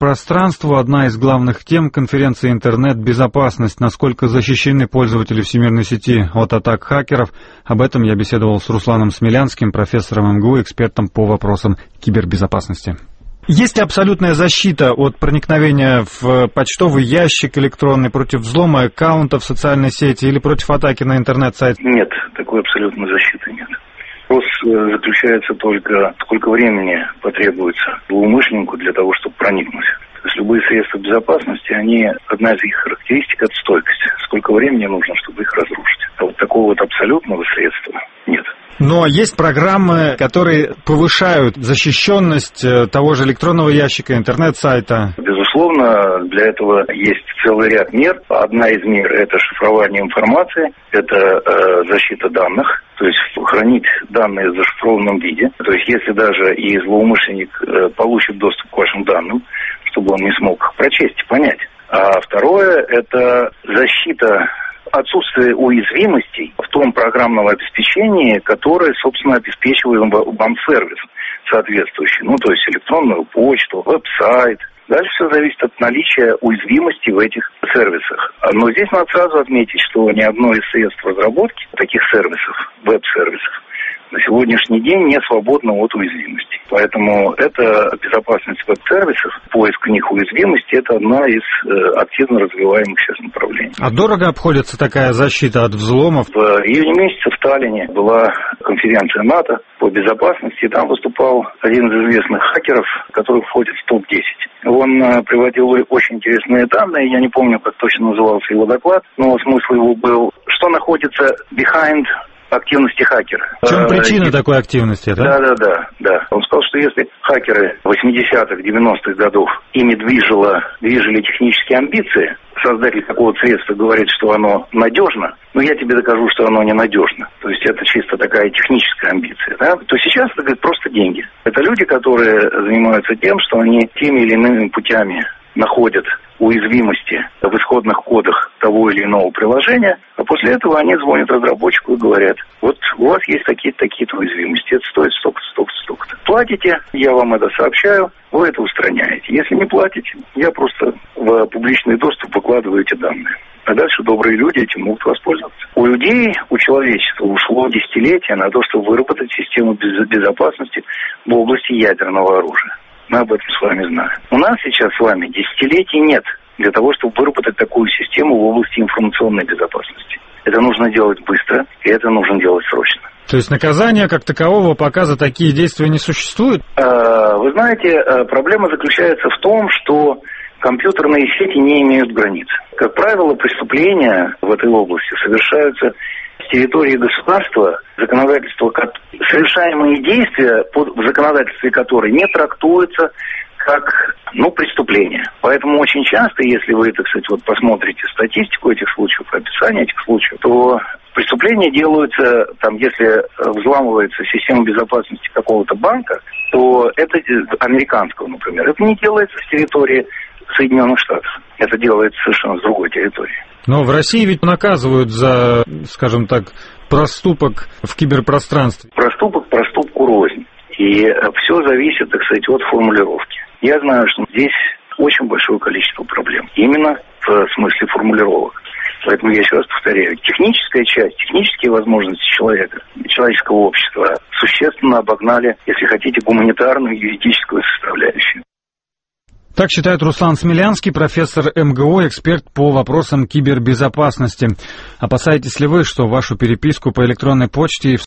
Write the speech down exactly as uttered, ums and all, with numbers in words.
киберпространству одна из главных тем конференции «Интернет-безопасность». Насколько защищены пользователи всемирной сети от атак хакеров? Об этом я беседовал с Русланом Смелянским, профессором эм гэ у, экспертом по вопросам кибербезопасности. Есть ли абсолютная защита от проникновения в почтовый ящик электронный, против взлома аккаунта в социальной сети или против атаки на интернет-сайт? Нет, такой абсолютной защиты нет. Вопрос заключается только, сколько времени потребуется злоумышленнику для того, чтобы проникнуть. То есть любые средства безопасности, они, одна из их характеристик – это стойкость. Сколько времени нужно, чтобы их разрушить. А вот такого вот абсолютного средства нет. Но есть программы, которые повышают защищенность того же электронного ящика, интернет-сайта. Безусловно, для этого есть целый ряд мер. Одна из мер – это шифрование информации, это э, защита данных, то есть хранить данные в зашифрованном виде. То есть если даже и злоумышленник э, получит доступ к вашим данным, чтобы он не смог их прочесть и понять. А второе – это защита, отсутствие уязвимостей в том программном обеспечении, которое, собственно, обеспечивает вам сервис соответствующий. Ну, то есть электронную почту, веб-сайт. Дальше все зависит от наличия уязвимости в этих сервисах. Но здесь надо сразу отметить, что ни одно из средств разработки таких сервисов, веб-сервисов, на сегодняшний день не свободно от уязвимости. Поэтому это безопасность веб-сервисов, поиск в них уязвимости – это одна из э, активно развиваемых сейчас направлений. А дорого обходится такая защита от взломов? В июне месяце в Таллине была конференция НАТО по безопасности, и там выступал один из известных хакеров, который входит в топ десять. Он э, приводил очень интересные данные, я не помню, как точно назывался его доклад, но смысл его был, что находится behind активности хакера. В чем причина а, такой активности, да? Да, да, да, да. Он сказал, что если хакеры восьмидесятых, девяностых годов ими движило, движили технические амбиции, создатель такого средства говорит, что оно надежно, но я тебе докажу, что оно ненадежно. То есть это чисто такая техническая амбиция, да? То сейчас это говорит, просто деньги. Это люди, которые занимаются тем, что они теми или иными путями находят уязвимости в исходных кодах того или иного приложения, а после этого они звонят разработчику и говорят, вот у вас есть такие-то, такие-то уязвимости, это стоит столько-то, столько-то, столько-то. Платите, я вам это сообщаю, вы это устраняете. Если не платите, я просто в публичный доступ выкладываю эти данные. А дальше добрые люди этим могут воспользоваться. У людей, у человечества ушло десятилетия на то, чтобы выработать систему безопасности в области ядерного оружия. Мы об этом с вами знаем. У нас сейчас с вами десятилетий нет для того, чтобы выработать такую систему в области информационной безопасности. Это нужно делать быстро, и это нужно делать срочно. То есть наказания как такового пока за такие действия не существует? Вы знаете, проблема заключается в том, что компьютерные сети не имеют границ. Как правило, преступления в этой области совершаются с территории государства, законодательство, совершаемые действия в законодательстве которой не трактуются как, ну, преступление. Поэтому очень часто, если вы, так сказать, вот посмотрите статистику этих случаев, описание этих случаев, то преступления делаются, там, если взламывается система безопасности какого-то банка, то это американского, например, это не делается с территории Соединенных Штатов. Это делается совершенно с другой территории. Но в России ведь наказывают за, скажем так, проступок в киберпространстве. Проступок проступку рознь. И все зависит, так сказать, от формулировки. Я знаю, что здесь очень большое количество проблем. Именно в смысле формулировок. Поэтому я еще раз повторяю, техническая часть, технические возможности человека, человеческого общества существенно обогнали, если хотите, гуманитарную и юридическую составляющую. Так считает Руслан Смелянский, профессор эм гэ у, эксперт по вопросам кибербезопасности. Опасаетесь ли вы, что вашу переписку по электронной почте